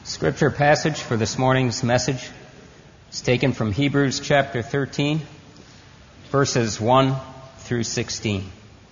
Scripture passage for this morning's message is taken from Hebrews chapter 13, verses 1 through 16.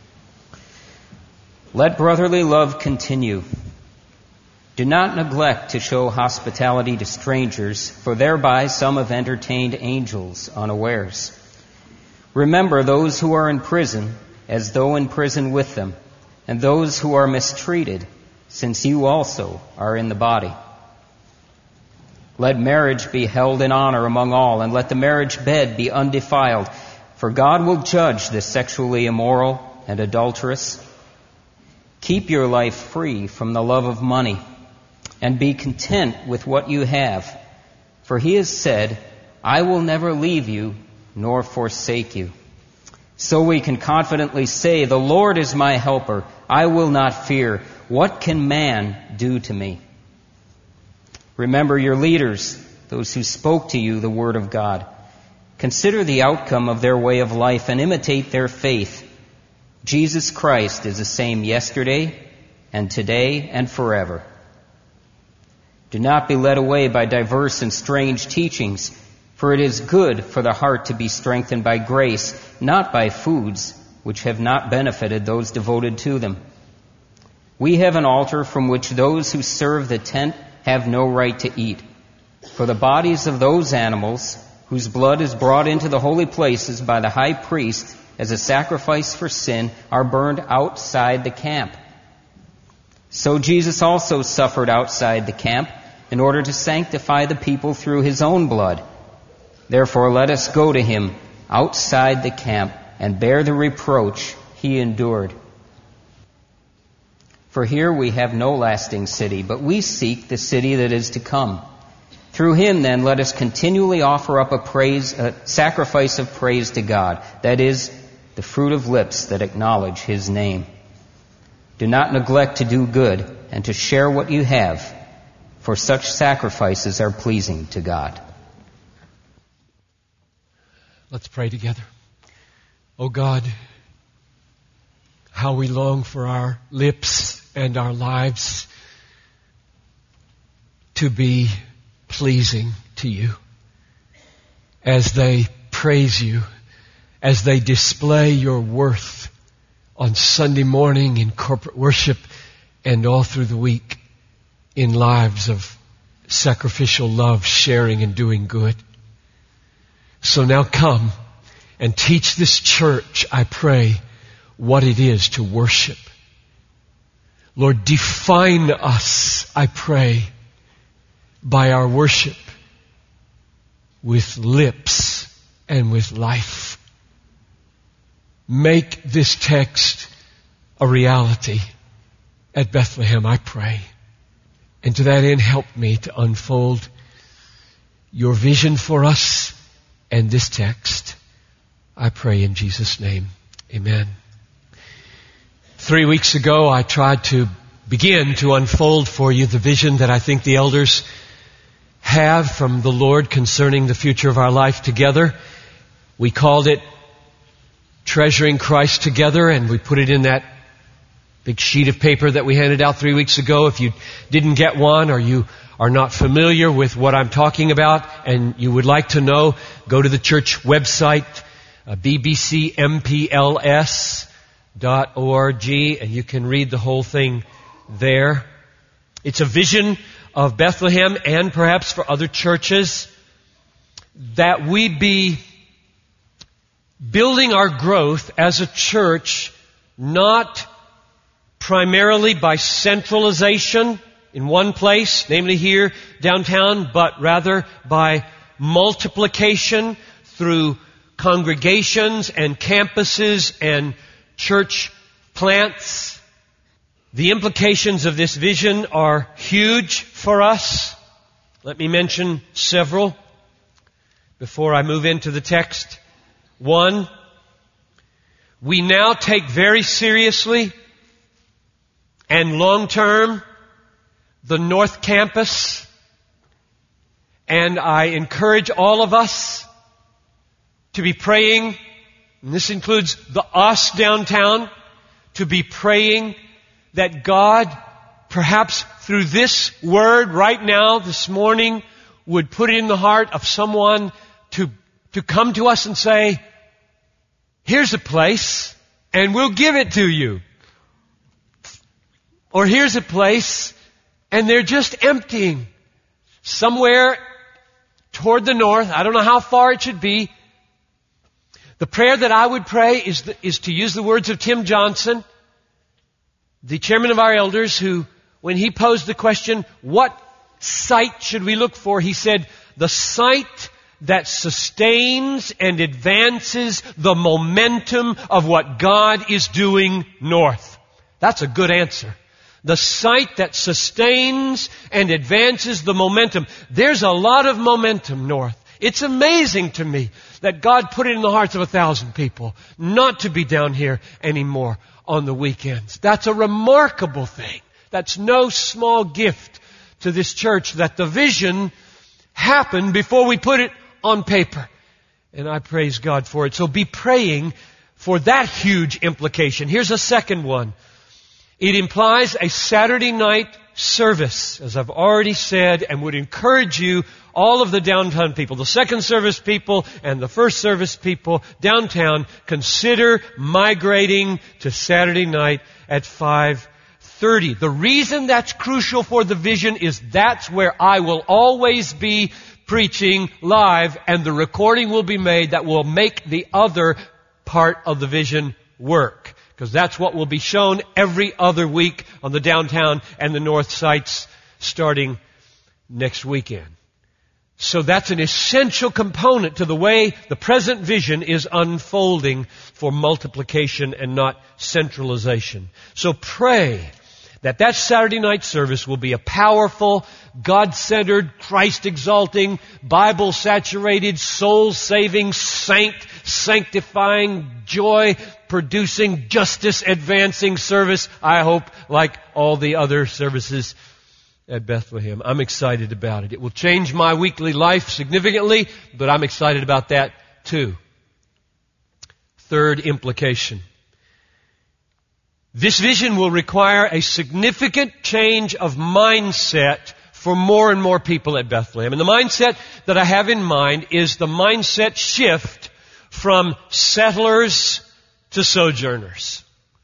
Let brotherly love continue. Do not neglect to show hospitality to strangers, for thereby some have entertained angels unawares. Remember those who are in prison, as though in prison with them, and those who are mistreated, since you also are in the body. Let marriage be held in honor among all, and let the marriage bed be undefiled, for God will judge the sexually immoral and adulterous. Keep your life free from the love of money, and be content with what you have. For he has said, I will never leave you nor forsake you. So we can confidently say, the Lord is my helper. I will not fear. What can man do to me? Remember your leaders, those who spoke to you the word of God. Consider the outcome of their way of life and imitate their faith. Jesus Christ is the same yesterday and today and forever. Do not be led away by diverse and strange teachings, for it is good for the heart to be strengthened by grace, not by foods which have not benefited those devoted to them. We have an altar from which those who serve the tent have no right to eat. For the bodies of those animals whose blood is brought into the holy places by the high priest as a sacrifice for sin are burned outside the camp. So Jesus also suffered outside the camp in order to sanctify the people through his own blood. Therefore let us go to him outside the camp and bear the reproach he endured. For here we have no lasting city, but we seek the city that is to come. Through him, then, let us continually offer up a sacrifice of praise to God, that is, the fruit of lips that acknowledge his name. Do not neglect to do good and to share what you have, for such sacrifices are pleasing to God. Let's pray together. Oh God, how we long for our lips and our lives to be pleasing to you as they praise you, as they display your worth on Sunday morning in corporate worship and all through the week in lives of sacrificial love, sharing and doing good. So now come and teach this church, I pray, what it is to worship. Lord, define us, I pray, by our worship with lips and with life. Make this text a reality at Bethlehem, I pray. And to that end, help me to unfold your vision for us and this text. I pray in Jesus' name. Amen. 3 weeks ago, I tried to begin to unfold for you the vision that I think the elders have from the Lord concerning the future of our life together. We called it Treasuring Christ Together, and we put it in that big sheet of paper that we handed out 3 weeks ago. If you didn't get one or you are not familiar with what I'm talking about and you would like to know, go to the church website, bbcmpls.org, and you can read the whole thing there. It's a vision of Bethlehem and perhaps for other churches that we be building our growth as a church not primarily by centralization in one place, namely here downtown, but rather by multiplication through congregations and campuses and church plants. The implications of this vision are huge for us. Let me mention several before I move into the text. One, we now take very seriously and long term the North Campus, and I encourage all of us to be praying, and this includes the us downtown, to be praying that God, perhaps through this word right now, this morning, would put it in the heart of someone to come to us and say, here's a place, and we'll give it to you. Or here's a place, and they're just emptying. Somewhere toward the north, I don't know how far it should be. The prayer that I would pray is to use the words of Tim Johnson, the chairman of our elders, who, when he posed the question, what sight should we look for? He said, the sight that sustains and advances the momentum of what God is doing north. That's a good answer. The sight that sustains and advances the momentum. There's a lot of momentum north. It's amazing to me that God put it in the hearts of 1,000 people not to be down here anymore on the weekends. That's a remarkable thing. That's no small gift to this church, that the vision happened before we put it on paper. And I praise God for it. So be praying for that huge implication. Here's a second one. It implies a Saturday night service, as I've already said, and would encourage you, all of the downtown people, the second service people and the first service people downtown, consider migrating to Saturday night at 5:30. The reason that's crucial for the vision is that's where I will always be preaching live, and the recording will be made that will make the other part of the vision work. Because that's what will be shown every other week on the downtown and the north sites starting next weekend. So that's an essential component to the way the present vision is unfolding for multiplication and not centralization. So pray that Saturday night service will be a powerful, God-centered, Christ-exalting, Bible-saturated, soul-saving, sanctifying, joy-producing, justice-advancing service, I hope, like all the other services at Bethlehem. I'm excited about it. It will change my weekly life significantly, but I'm excited about that too. Third implication. This vision will require a significant change of mindset for more and more people at Bethlehem. And the mindset that I have in mind is the mindset shift from settlers to sojourners.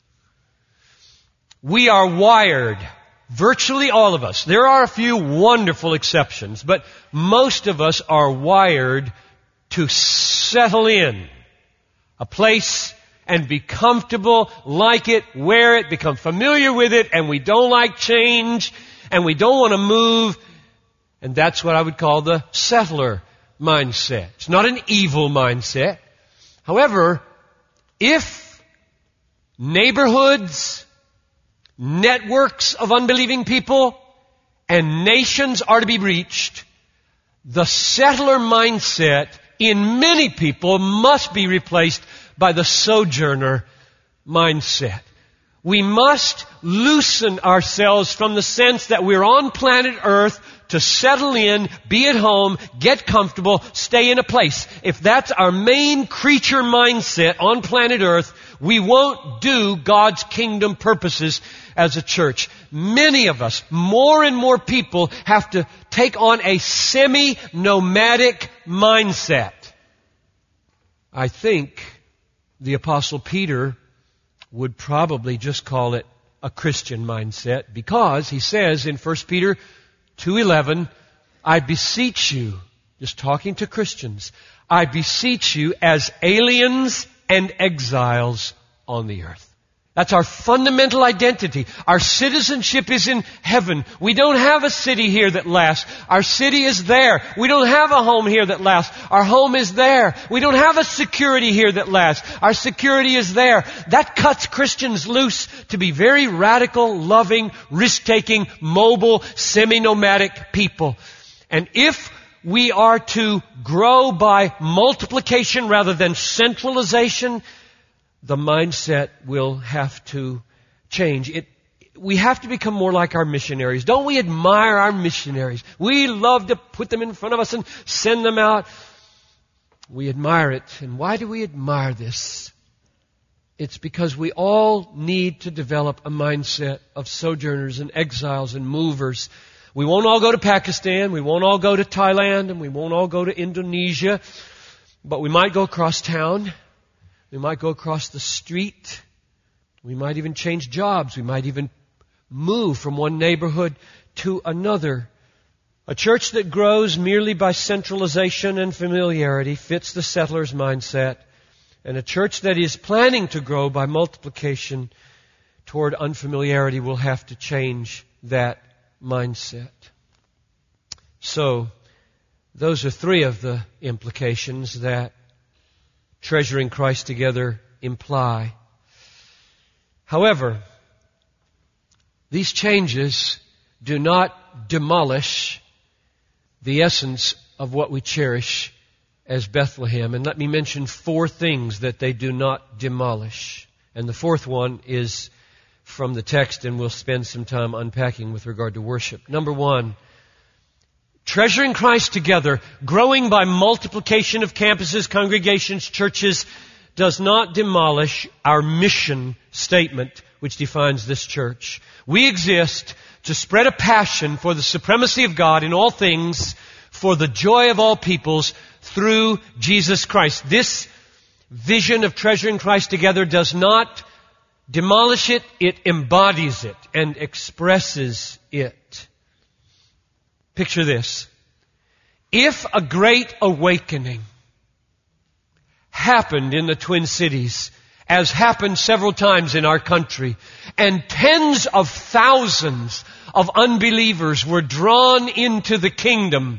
We are wired, virtually all of us. There are a few wonderful exceptions, but most of us are wired to settle in a place and be comfortable, like it, wear it, become familiar with it, and we don't like change, and we don't want to move. And that's what I would call the settler mindset. It's not an evil mindset. However, if neighborhoods, networks of unbelieving people, and nations are to be reached, the settler mindset in many people must be replaced by the sojourner mindset. We must loosen ourselves from the sense that we're on planet Earth to settle in, be at home, get comfortable, stay in a place. If that's our main creature mindset on planet Earth, we won't do God's kingdom purposes as a church. Many of us, more and more people, have to take on a semi-nomadic mindset. I think the Apostle Peter would probably just call it a Christian mindset, because he says in 1 Peter 2:11, I beseech you, just talking to Christians, I beseech you as aliens and exiles on the earth. That's our fundamental identity. Our citizenship is in heaven. We don't have a city here that lasts. Our city is there. We don't have a home here that lasts. Our home is there. We don't have a security here that lasts. Our security is there. That cuts Christians loose to be very radical, loving, risk-taking, mobile, semi-nomadic people. And if we are to grow by multiplication rather than centralization, the mindset will have to change. We have to become more like our missionaries. Don't we admire our missionaries? We love to put them in front of us and send them out. We admire it. And why do we admire this? It's because we all need to develop a mindset of sojourners and exiles and movers. We won't all go to Pakistan, we won't all go to Thailand, and we won't all go to Indonesia, but we might go across town, we might go across the street, we might even change jobs, we might even move from one neighborhood to another. A church that grows merely by centralization and familiarity fits the settler's mindset. And a church that is planning to grow by multiplication toward unfamiliarity will have to change that mindset. So, those are three of the implications that treasuring Christ together imply. However, these changes do not demolish the essence of what we cherish as Bethlehem. And let me mention four things that they do not demolish. And the fourth one is from the text, and we'll spend some time unpacking with regard to worship. Number one, treasuring Christ together, growing by multiplication of campuses, congregations, churches, does not demolish our mission statement which defines this church. We exist to spread a passion for the supremacy of God in all things, for the joy of all peoples, through Jesus Christ. This vision of treasuring Christ together does not demolish it, it embodies it and expresses it. Picture this. If a great awakening happened in the Twin Cities, as happened several times in our country, and tens of thousands of unbelievers were drawn into the kingdom,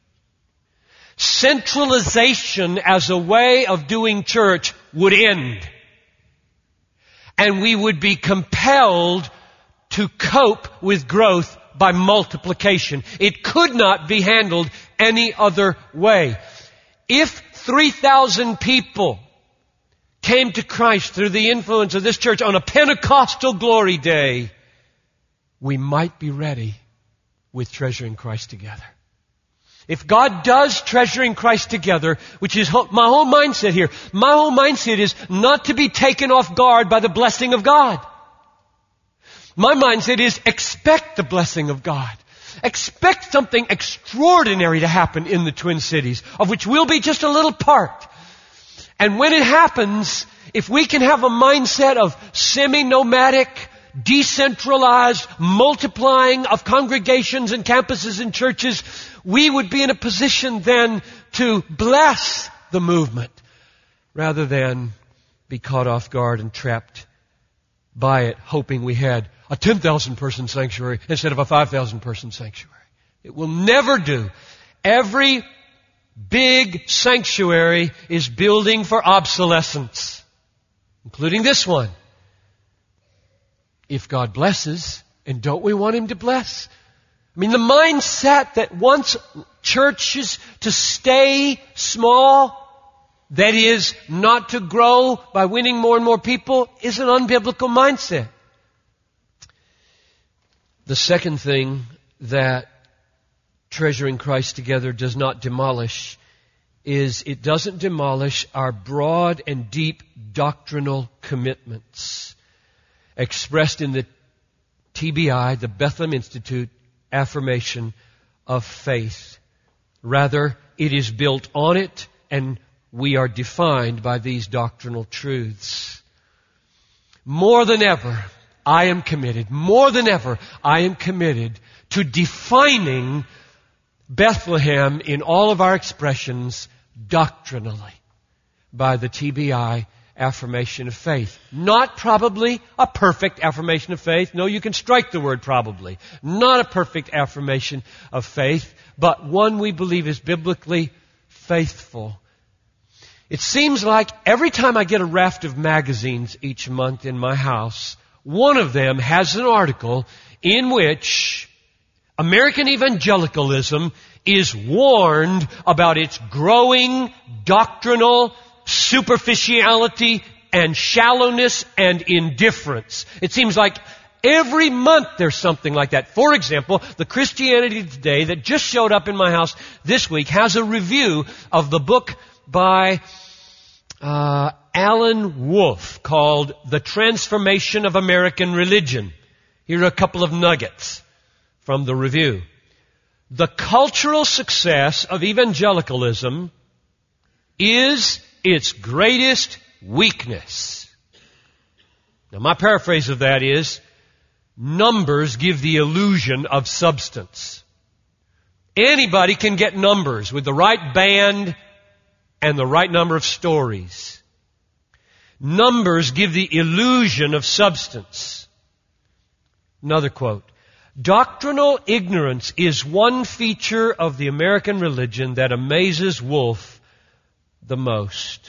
centralization as a way of doing church would end. And we would be compelled to cope with growth by multiplication. It could not be handled any other way. If 3,000 people came to Christ through the influence of this church on a Pentecostal glory day, we might be ready with treasuring Christ together. If God does treasuring Christ together, which is my whole mindset here, my whole mindset is not to be taken off guard by the blessing of God. My mindset is expect the blessing of God. Expect something extraordinary to happen in the Twin Cities, of which we'll be just a little part. And when it happens, if we can have a mindset of semi-nomadic, decentralized, multiplying of congregations and campuses and churches, we would be in a position then to bless the movement rather than be caught off guard and trapped by it, hoping we had a 10,000 person sanctuary instead of a 5,000 person sanctuary. It will never do. Every big sanctuary is building for obsolescence, including this one. If God blesses, and don't we want Him to bless? I mean, the mindset that wants churches to stay small, that is, not to grow by winning more and more people, is an unbiblical mindset. The second thing that treasuring Christ together does not demolish is it doesn't demolish our broad and deep doctrinal commitments expressed in the TBI, the Bethlehem Institute Affirmation of Faith. Rather, it is built on it, and we are defined by these doctrinal truths. More than ever, I am committed to defining Bethlehem in all of our expressions doctrinally by the TBI affirmation of faith. Not probably a perfect affirmation of faith. No, you can strike the word probably. Not a perfect affirmation of faith, but one we believe is biblically faithful. It seems like every time I get a raft of magazines each month in my house, one of them has an article in which American evangelicalism is warned about its growing doctrinal superficiality and shallowness and indifference. It seems like every month there's something like that. For example, the Christianity Today that just showed up in my house this week has a review of the book by Alan Wolfe called The Transformation of American Religion. Here are a couple of nuggets from the review. The cultural success of evangelicalism is its greatest weakness. Now, my paraphrase of that is, numbers give the illusion of substance. Anybody can get numbers with the right band and the right number of stories. Numbers give the illusion of substance. Another quote. Doctrinal ignorance is one feature of the American religion that amazes Wolfe the most.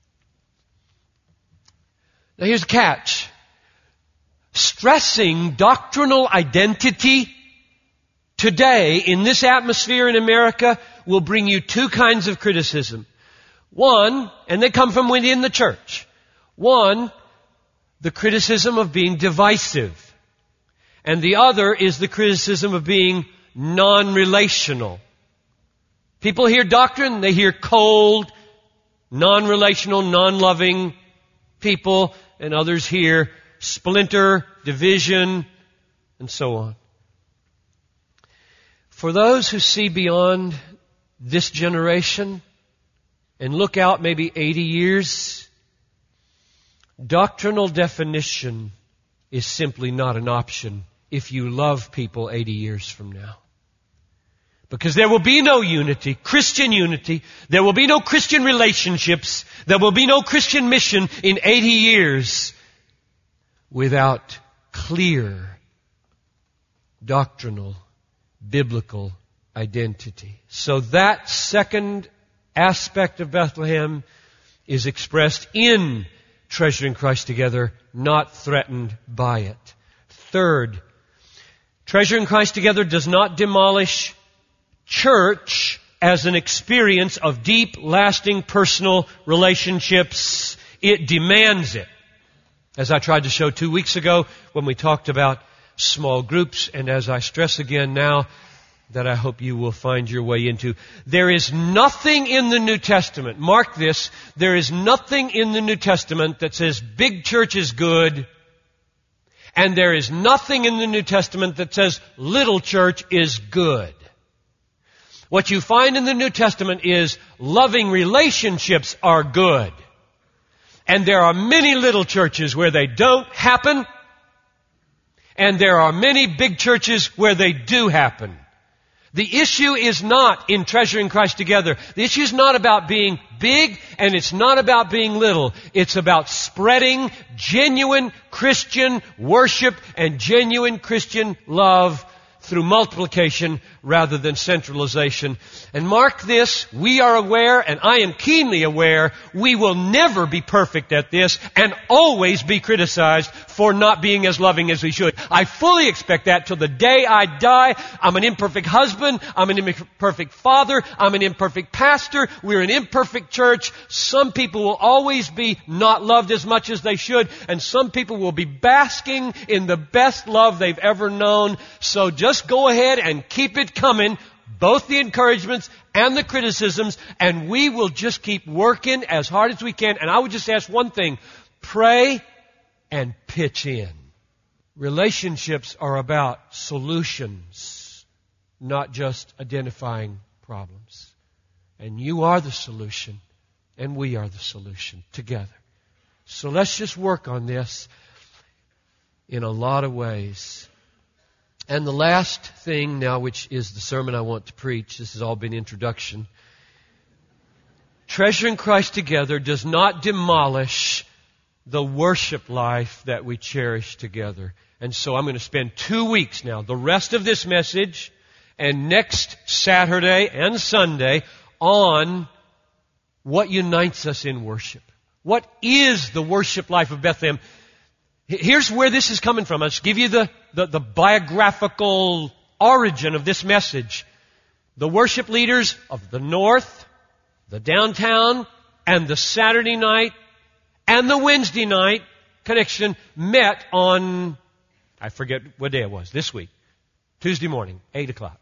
Now here's the catch. Stressing doctrinal identity today in this atmosphere in America will bring you two kinds of criticism. One, and they come from within the church. One, the criticism of being divisive. And the other is the criticism of being non-relational. People hear doctrine, they hear cold, non-relational, non-loving people, and others hear splinter, division, and so on. For those who see beyond this generation and look out maybe 80 years, doctrinal definition is simply not an option if you love people 80 years from now. Because there will be no unity, Christian unity. There will be no Christian relationships. There will be no Christian mission in 80 years without clear doctrinal, biblical identity. So that second aspect of Bethlehem is expressed in Treasuring Christ Together, not threatened by it. Third, Treasuring Christ Together does not demolish church as an experience of deep, lasting, personal relationships. It demands it. As I tried to show 2 weeks ago when we talked about small groups, and as I stress again now, that I hope you will find your way into. There is nothing in the New Testament, mark this, there is nothing in the New Testament that says big church is good, and there is nothing in the New Testament that says little church is good. What you find in the New Testament is loving relationships are good. And there are many little churches where they don't happen, and there are many big churches where they do happen. The issue is not in Treasuring Christ Together. The issue is not about being big, and it's not about being little. It's about spreading genuine Christian worship and genuine Christian love through multiplication rather than centralization. And mark this, we are aware, and I am keenly aware, we will never be perfect at this and always be criticized for not being as loving as we should. I fully expect that till the day I die. I'm an imperfect husband. I'm an imperfect father. I'm an imperfect pastor. We're an imperfect church. Some people will always be not loved as much as they should, and some people will be basking in the best love they've ever known. So just go ahead and keep it coming, both the encouragements and the criticisms, and we will just keep working as hard as we can. And I would just ask one thing, pray and pitch in. Relationships are about solutions, not just identifying problems. And you are the solution, and we are the solution together. So let's just work on this in a lot of ways. And the last thing now, which is the sermon I want to preach, this has all been introduction. Treasuring Christ Together does not demolish the worship life that we cherish together. And so I'm going to spend 2 weeks now, the rest of this message, and next Saturday and Sunday, on what unites us in worship. What is the worship life of Bethlehem? Here's where this is coming from. I'll just give you the biographical origin of this message. The worship leaders of the North, the downtown, and the Saturday night, and the Wednesday night connection met on, I forget what day it was, this week, Tuesday morning, 8 o'clock.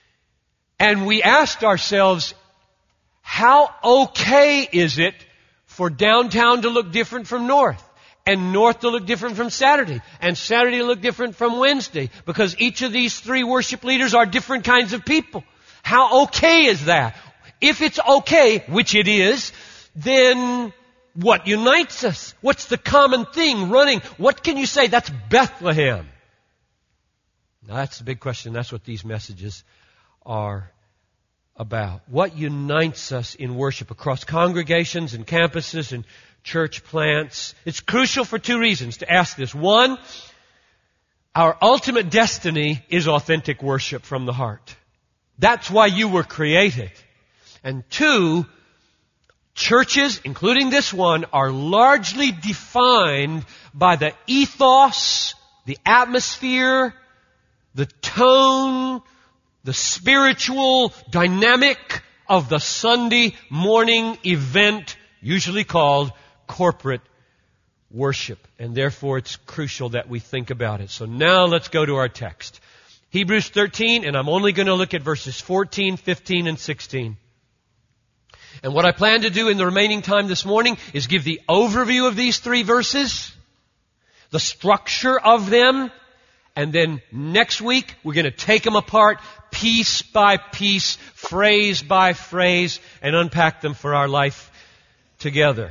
And we asked ourselves, how okay is it for downtown to look different from north, and north to look different from Saturday, and Saturday to look different from Wednesday, because each of these three worship leaders are different kinds of people. How okay is that? If it's okay, which it is, then what unites us? What's the common thing running? What can you say? That's Bethlehem. Now that's the big question. That's what these messages are about. What unites us in worship across congregations and campuses and church plants? It's crucial for two reasons to ask this. One, our ultimate destiny is authentic worship from the heart. That's why you were created. And two, churches, including this one, are largely defined by the ethos, the atmosphere, the tone, the spiritual dynamic of the Sunday morning event, usually called corporate worship. And therefore it's crucial that we think about it. So now let's go to our text. Hebrews 13, and I'm only going to look at verses 14, 15, and 16. And what I plan to do in the remaining time this morning is give the overview of these three verses, the structure of them, and then next week we're going to take them apart piece by piece, phrase by phrase, and unpack them for our life together.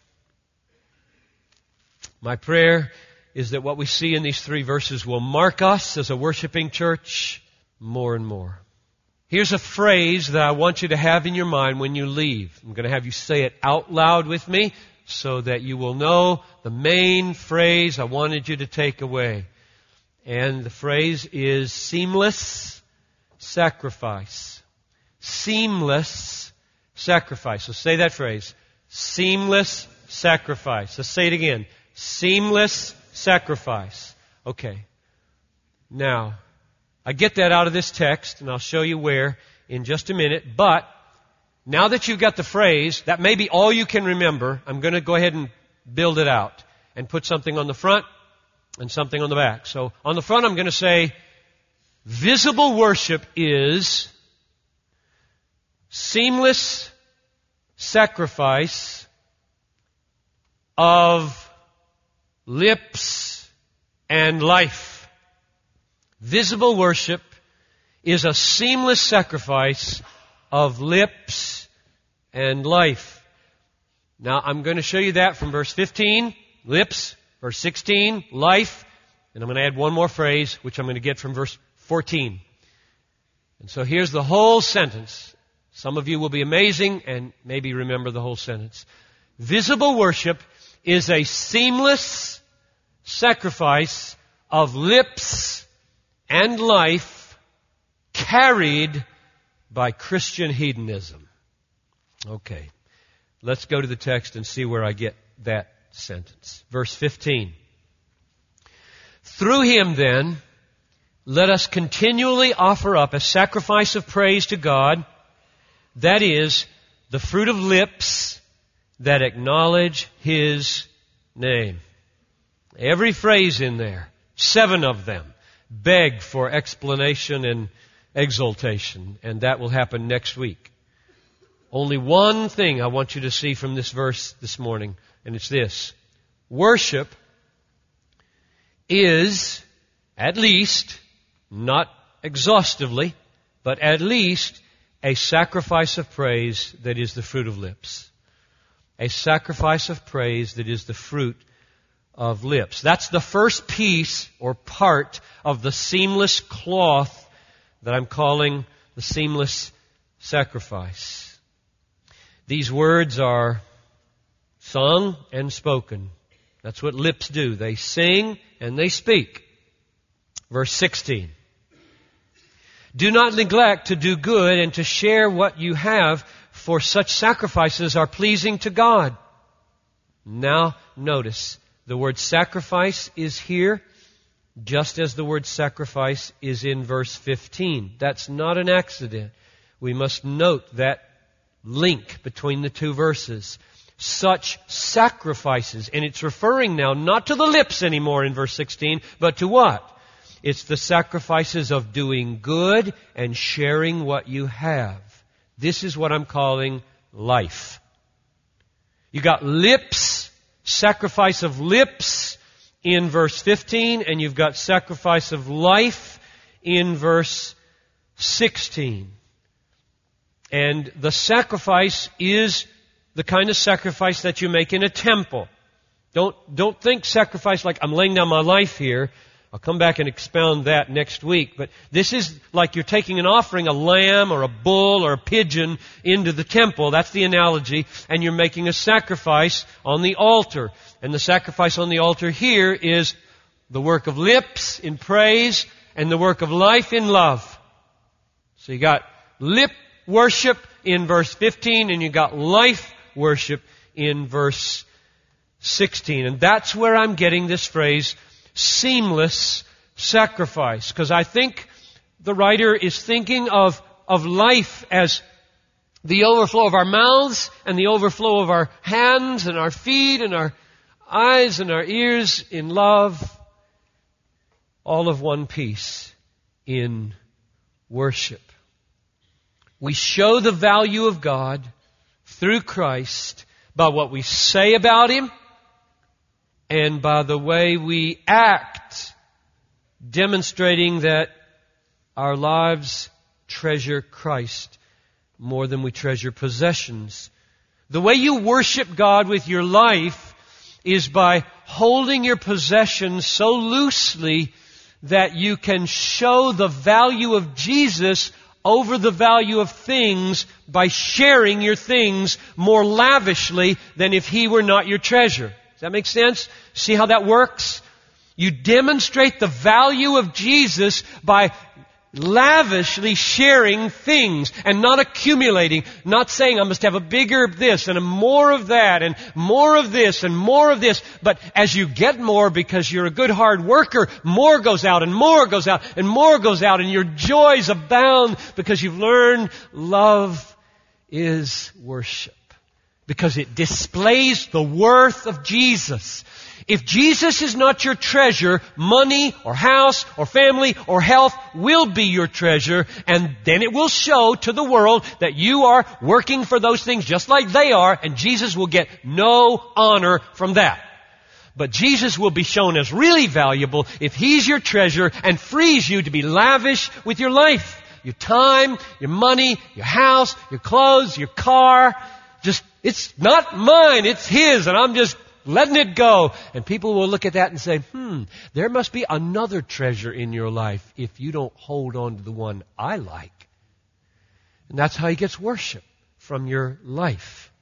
My prayer is that what we see in these three verses will mark us as a worshiping church more and more. Here's a phrase that I want you to have in your mind when you leave. I'm going to have you say it out loud with me so that you will know the main phrase I wanted you to take away. And the phrase is seamless sacrifice. Seamless sacrifice. So say that phrase. Seamless sacrifice. Let's say it again. Seamless sacrifice. Okay. Now, I get that out of this text, and I'll show you where in just a minute. But now that you've got the phrase, that may be all you can remember. I'm going to go ahead and build it out and put something on the front and something on the back. So on the front I'm going to say, visible worship is seamless sacrifice of lips and life. Visible worship is a seamless sacrifice of lips and life. Now I'm going to show you that from verse 15, lips, verse 16, life, and I'm going to add one more phrase, which I'm going to get from verse 14. And so here's the whole sentence. Some of you will be amazing and maybe remember the whole sentence. Visible worship is a seamless sacrifice of lips and life carried by Christian hedonism. Okay, let's go to the text and see where I get that sentence. Verse 15. Through him then, let us continually offer up a sacrifice of praise to God, that is, the fruit of lips that acknowledge his name. Every phrase in there, 7 of them, beg for explanation and exaltation, and that will happen next week. Only one thing I want you to see from this verse this morning, and it's this. Worship is, at least, not exhaustively, but at least a sacrifice of praise that is the fruit of lips. A sacrifice of praise that is the fruit of lips. That's the first piece or part of the seamless cloth that I'm calling the seamless sacrifice. These words are sung and spoken. That's what lips do. They sing and they speak. Verse 16. Do not neglect to do good and to share what you have, for such sacrifices are pleasing to God. Now notice, the word sacrifice is here, just as the word sacrifice is in verse 15. That's not an accident. We must note that link between the two verses. Such sacrifices, and it's referring now not to the lips anymore in verse 16, but to what? It's the sacrifices of doing good and sharing what you have. This is what I'm calling life. You got lips, sacrifice of lips in verse 15, and you've got sacrifice of life in verse 16. And the sacrifice is the kind of sacrifice that you make in a temple. Don't think sacrifice like I'm laying down my life here. I'll come back and expound that next week. But this is like you're taking an offering, a lamb or a bull or a pigeon into the temple. That's the analogy. And you're making a sacrifice on the altar. And the sacrifice on the altar here is the work of lips in praise and the work of life in love. So you got lip worship in verse 15 and you got life worship in verse 16. And that's where I'm getting this phrase, seamless sacrifice. Because I think the writer is thinking of life as the overflow of our mouths and the overflow of our hands and our feet and our eyes and our ears in love. All of one piece in worship. We show the value of God through Christ by what we say about Him and by the way we act, demonstrating that our lives treasure Christ more than we treasure possessions. The way you worship God with your life is by holding your possessions so loosely that you can show the value of Jesus over the value of things by sharing your things more lavishly than if He were not your treasure. Does that make sense? See how that works? You demonstrate the value of Jesus by lavishly sharing things and not accumulating, not saying I must have a bigger of this and a more of that and more of this and more of this. But as you get more because you're a good hard worker, more goes out and more goes out and more goes out and your joys abound because you've learned love is worship. Because it displays the worth of Jesus. If Jesus is not your treasure, money or house or family or health will be your treasure, and then it will show to the world that you are working for those things just like they are, and Jesus will get no honor from that. But Jesus will be shown as really valuable if He's your treasure and frees you to be lavish with your life. Your time, your money, your house, your clothes, your car. It's not mine, it's His, and I'm just letting it go. And people will look at that and say, there must be another treasure in your life if you don't hold on to the one I like. And that's how He gets worship from your life.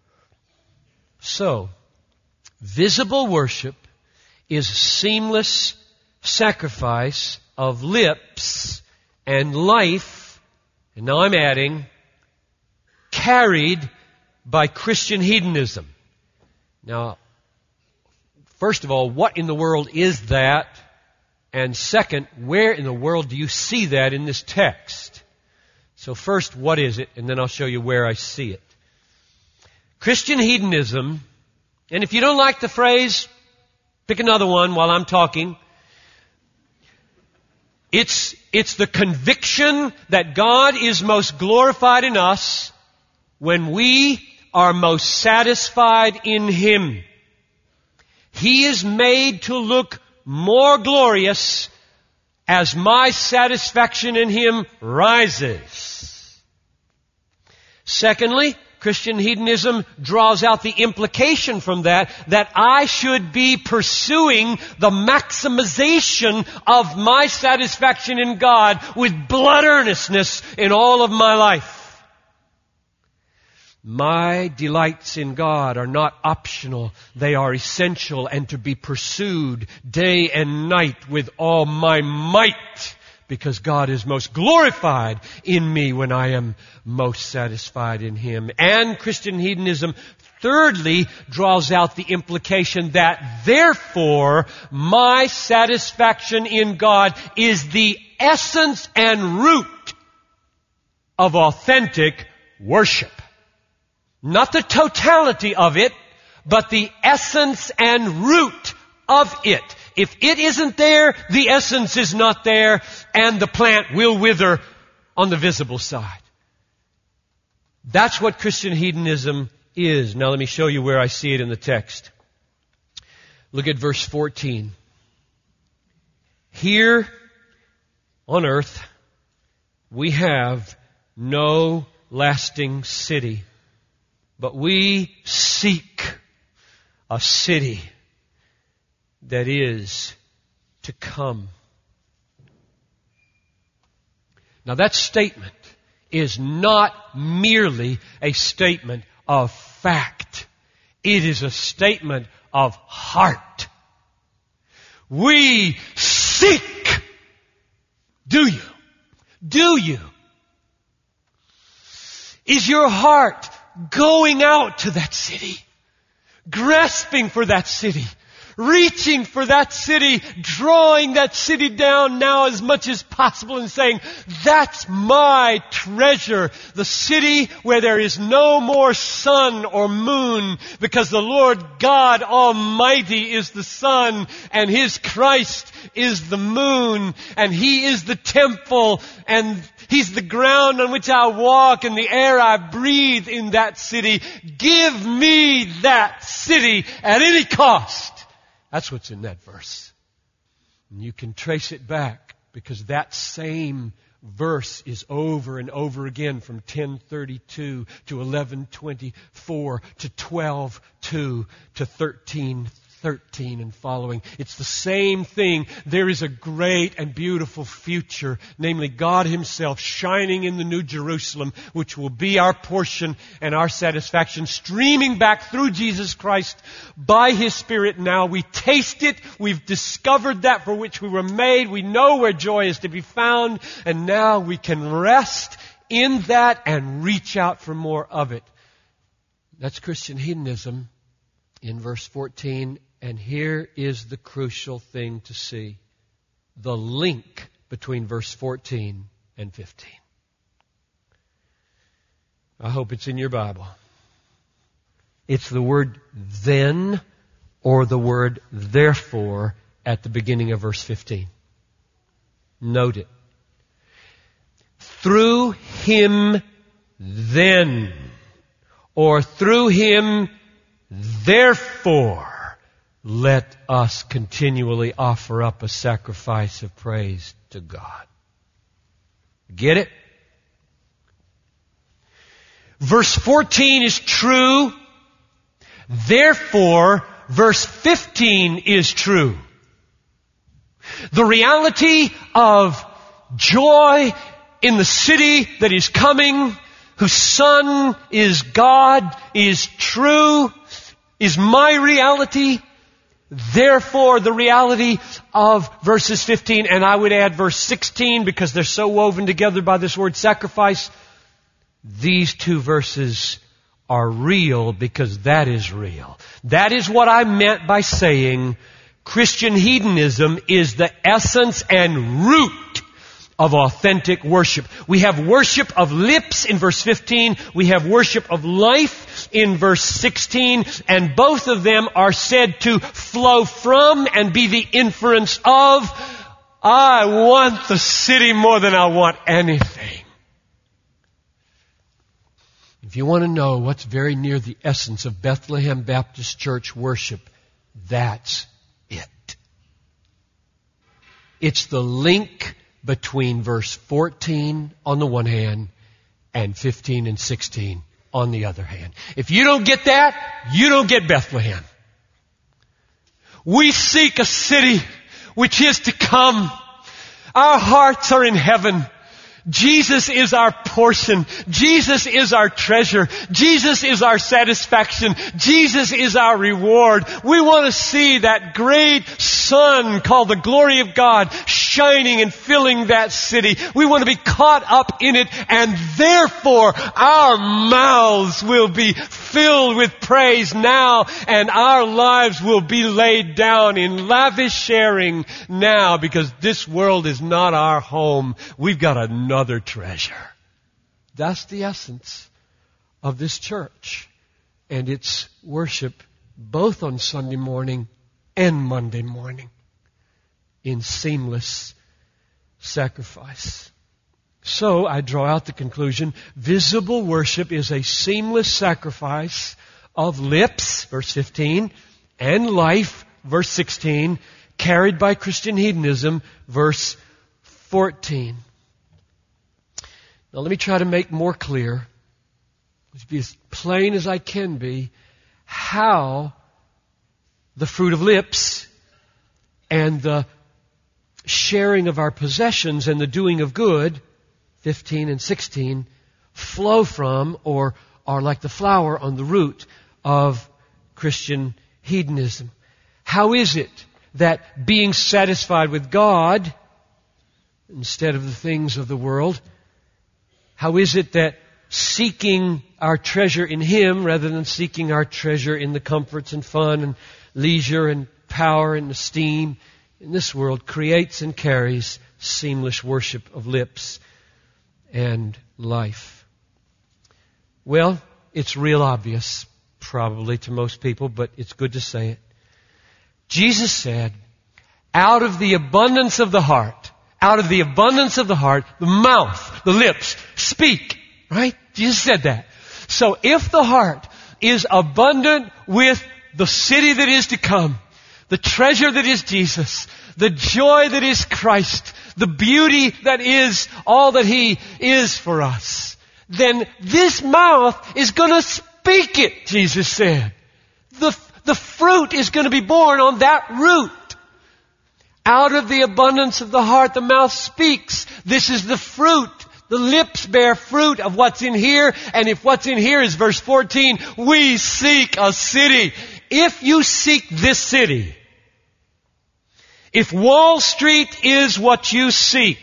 So, visible worship is seamless sacrifice of lips and life, and now I'm adding, carried by Christian hedonism. Now, first of all, what in the world is that? And second, where in the world do you see that in this text? So first, what is it? And then I'll show you where I see it. Christian hedonism, and if you don't like the phrase, pick another one while I'm talking. It's the conviction that God is most glorified in us when we are most satisfied in Him. He is made to look more glorious as my satisfaction in Him rises. Secondly, Christian hedonism draws out the implication from that I should be pursuing the maximization of my satisfaction in God with blood earnestness in all of my life. My delights in God are not optional. They are essential and to be pursued day and night with all my might, because God is most glorified in me when I am most satisfied in Him. And Christian hedonism, thirdly, draws out the implication that therefore my satisfaction in God is the essence and root of authentic worship. Not the totality of it, but the essence and root of it. If it isn't there, the essence is not there, and the plant will wither on the visible side. That's what Christian hedonism is. Now let me show you where I see it in the text. Look at verse 14. Here on earth we have no lasting city, but we seek a city that is to come. Now that statement is not merely a statement of fact. It is a statement of heart. We seek. Do you? Do you? Is your heart going out to that city? Grasping for that city? Reaching for that city, drawing that city down now as much as possible and saying, that's my treasure. The city where there is no more sun or moon because the Lord God Almighty is the sun and His Christ is the moon and He is the temple and He's the ground on which I walk and the air I breathe in that city. Give me that city at any cost. That's what's in that verse. And you can trace it back because that same verse is over and over again from 10:32 to 11:24 to 12:2 to 13:13 and following. It's the same thing. There is a great and beautiful future, namely God Himself shining in the New Jerusalem, which will be our portion and our satisfaction, streaming back through Jesus Christ by His Spirit now. We taste it. We've discovered that for which we were made. We know where joy is to be found. And now we can rest in that and reach out for more of it. That's Christian hedonism in verse 14. And here is the crucial thing to see. The link between verse 14 and 15. I hope it's in your Bible. It's the word then or the word therefore at the beginning of verse 15. Note it. Through Him then, or through Him therefore, let us continually offer up a sacrifice of praise to God. Get it? Verse 14 is true. Therefore, verse 15 is true. The reality of joy in the city that is coming, whose Son is God, is true, is my reality. Therefore, the reality of verses 15, and I would add verse 16 because they're so woven together by this word sacrifice. These two verses are real because that is real. That is what I meant by saying Christian hedonism is the essence and root of authentic worship. We have worship of lips in verse 15. We have worship of life in verse 16. And both of them are said to flow from and be the inference of, I want the city more than I want anything. If you want to know what's very near the essence of Bethlehem Baptist Church worship, that's it. It's the link between verse 14 on the one hand and 15 and 16 on the other hand. If you don't get that, you don't get Bethlehem. We seek a city which is to come. Our hearts are in heaven. Jesus is our portion. Jesus is our treasure. Jesus is our satisfaction. Jesus is our reward. We want to see that great sun called the glory of God shining and filling that city. We want to be caught up in it, and therefore our mouths will be filled with praise now, and our lives will be laid down in lavish sharing now, because this world is not our home. We've got another treasure. That's the essence of this church and its worship, both on Sunday morning and Monday morning, in seamless sacrifice. So I draw out the conclusion, visible worship is a seamless sacrifice of lips, verse 15, and life, verse 16, carried by Christian hedonism, verse 14. Now let me try to make more clear, to be as plain as I can be, how the fruit of lips and the sharing of our possessions and the doing of good, 15 and 16, flow from or are like the flower on the root of Christian hedonism. How is it that being satisfied with God instead of the things of the world, how is it that seeking our treasure in Him rather than seeking our treasure in the comforts and fun and leisure and power and esteem in this world creates and carries seamless worship of lips and life? Well, it's real obvious, probably to most people, but it's good to say it. Jesus said, out of the abundance of the heart, the mouth, the lips, speak. Right? Jesus said that. So if the heart is abundant with the city that is to come, the treasure that is Jesus, the joy that is Christ, the beauty that is all that He is for us, then this mouth is going to speak it, Jesus said. The fruit is going to be born on that root. Out of the abundance of the heart, the mouth speaks. This is the fruit. The lips bear fruit of what's in here. And if what's in here is verse 14, we seek a city. If you seek this city, if Wall Street is what you seek,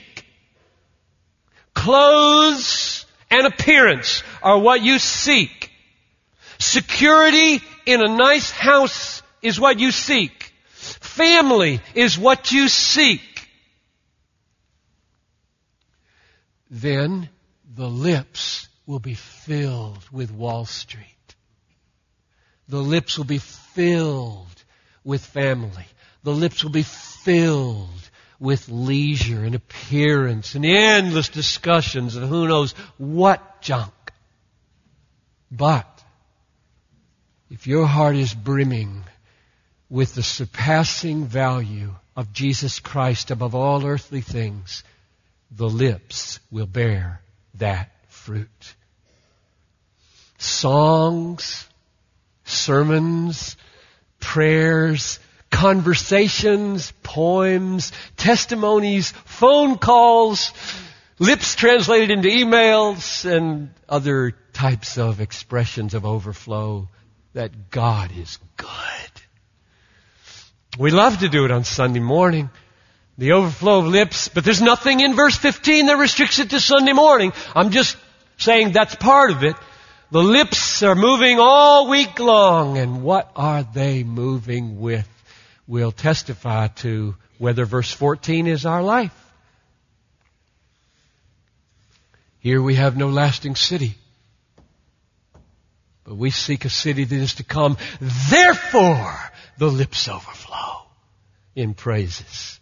clothes and appearance are what you seek, security in a nice house is what you seek, family is what you seek, then the lips will be filled with Wall Street. The lips will be filled with family. The lips will be filled with leisure and appearance and endless discussions of who knows what junk. But if your heart is brimming with the surpassing value of Jesus Christ above all earthly things, the lips will bear that fruit. Songs, sermons, prayers, conversations, poems, testimonies, phone calls, lips translated into emails, and other types of expressions of overflow that God is good. We love to do it on Sunday morning. The overflow of lips, but there's nothing in verse 15 that restricts it to Sunday morning. I'm just saying that's part of it. The lips are moving all week long, and what are they moving with will testify to whether verse 14 is our life. Here we have no lasting city, but we seek a city that is to come. Therefore, the lips overflow in praises.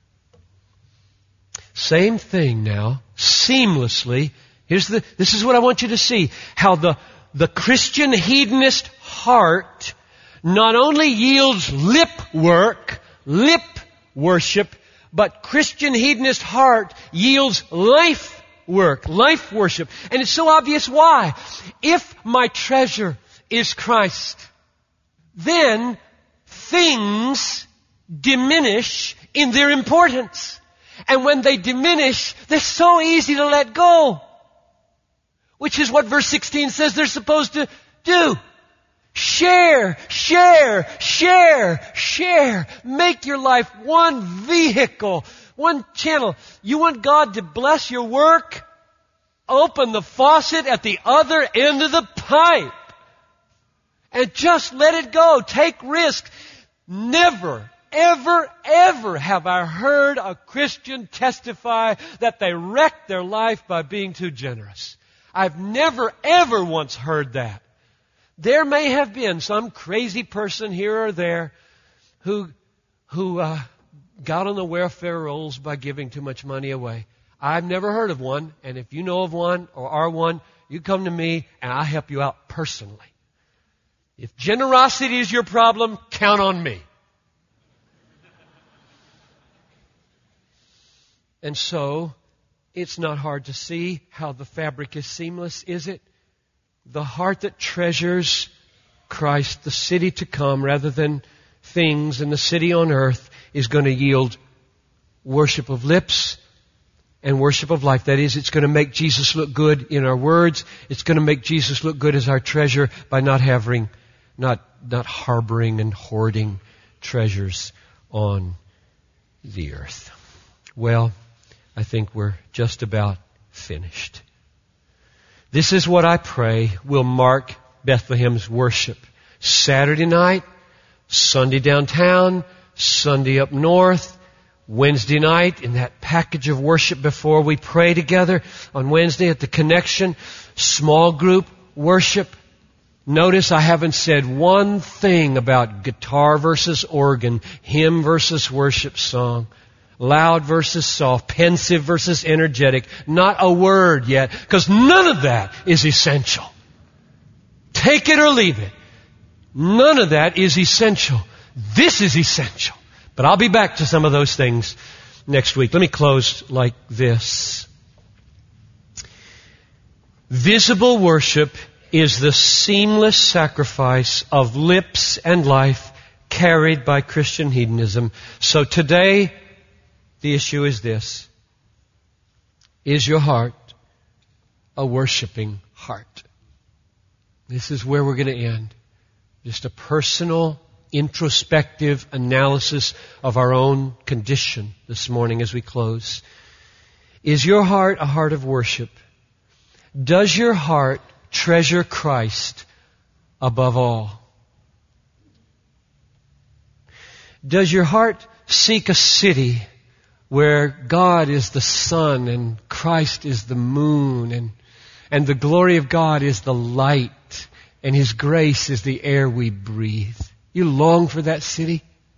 Same thing now, seamlessly. This is what I want you to see. How the Christian hedonist heart not only yields lip worship, but Christian hedonist heart yields life worship. And it's so obvious why. If my treasure is Christ, then things diminish in their importance. And when they diminish, they're so easy to let go. Which is what verse 16 says they're supposed to do. Share. Make your life one vehicle, one channel. You want God to bless your work? Open the faucet at the other end of the pipe. And just let it go. Take risks. Never, ever have I heard a Christian testify that they wrecked their life by being too generous. I've never, ever once heard that. There may have been some crazy person here or there who got on the welfare rolls by giving too much money away. I've never heard of one, and if you know of one or are one, you come to me and I'll help you out personally. If generosity is your problem, count on me. And so, it's not hard to see how the fabric is seamless, is it? The heart that treasures Christ, the city to come, rather than things in the city on earth, is going to yield worship of lips and worship of life. That is, it's going to make Jesus look good in our words. It's going to make Jesus look good as our treasure by not harboring and hoarding treasures on the earth. Well, I think we're just about finished. This is what I pray will mark Bethlehem's worship. Saturday night, Sunday downtown, Sunday up north, Wednesday night in that package of worship before we pray together on Wednesday at the Connection, small group worship. Notice I haven't said one thing about guitar versus organ, hymn versus worship song, loud versus soft, pensive versus energetic. Not a word yet, because none of that is essential. Take it or leave it. None of that is essential. This is essential. But I'll be back to some of those things next week. Let me close like this. Visible worship is the seamless sacrifice of lips and life carried by Christian hedonism. So today, the issue is this. Is your heart a worshiping heart? This is where we're going to end. Just a personal, introspective analysis of our own condition this morning as we close. Is your heart a heart of worship? Does your heart treasure Christ above all? Does your heart seek a city where God is the sun and Christ is the moon and the glory of God is the light and His grace is the air we breathe? You long for that city?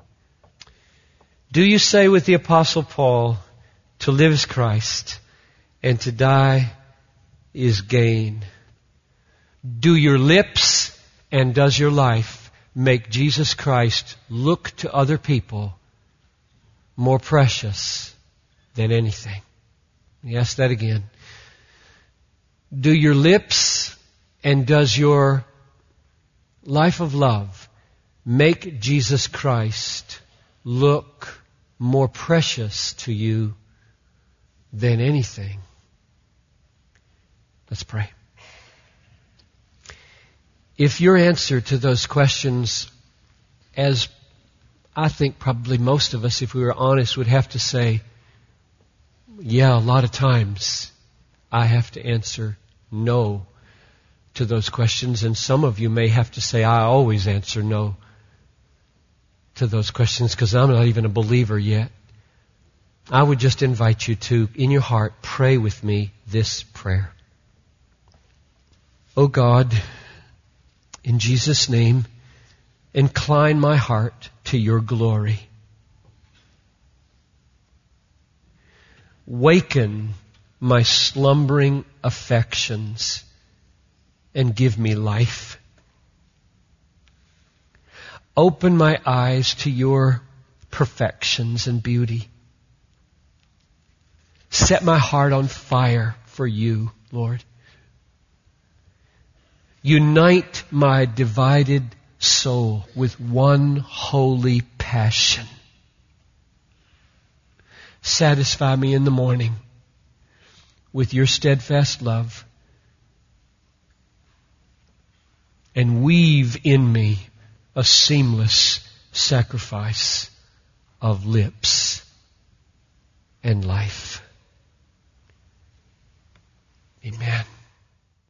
Do you say with the Apostle Paul, to live is Christ and to die is gain? Do your lips and does your life make Jesus Christ look to other people more precious than anything? Let me ask that again. Do your lips and does your life of love make Jesus Christ look more precious to you than anything? Let's pray. If your answer to those questions, as I think probably most of us, if we were honest, would have to say, yeah, a lot of times I have to answer no to those questions. And some of you may have to say, I always answer no to those questions because I'm not even a believer yet. I would just invite you to, in your heart, pray with me this prayer. Oh God, in Jesus' name, incline my heart to your glory. Waken my slumbering affections and give me life. Open my eyes to your perfections and beauty. Set my heart on fire for you, Lord. Unite my divided soul with one holy passion. Satisfy me in the morning with your steadfast love and weave in me a seamless sacrifice of lips and life.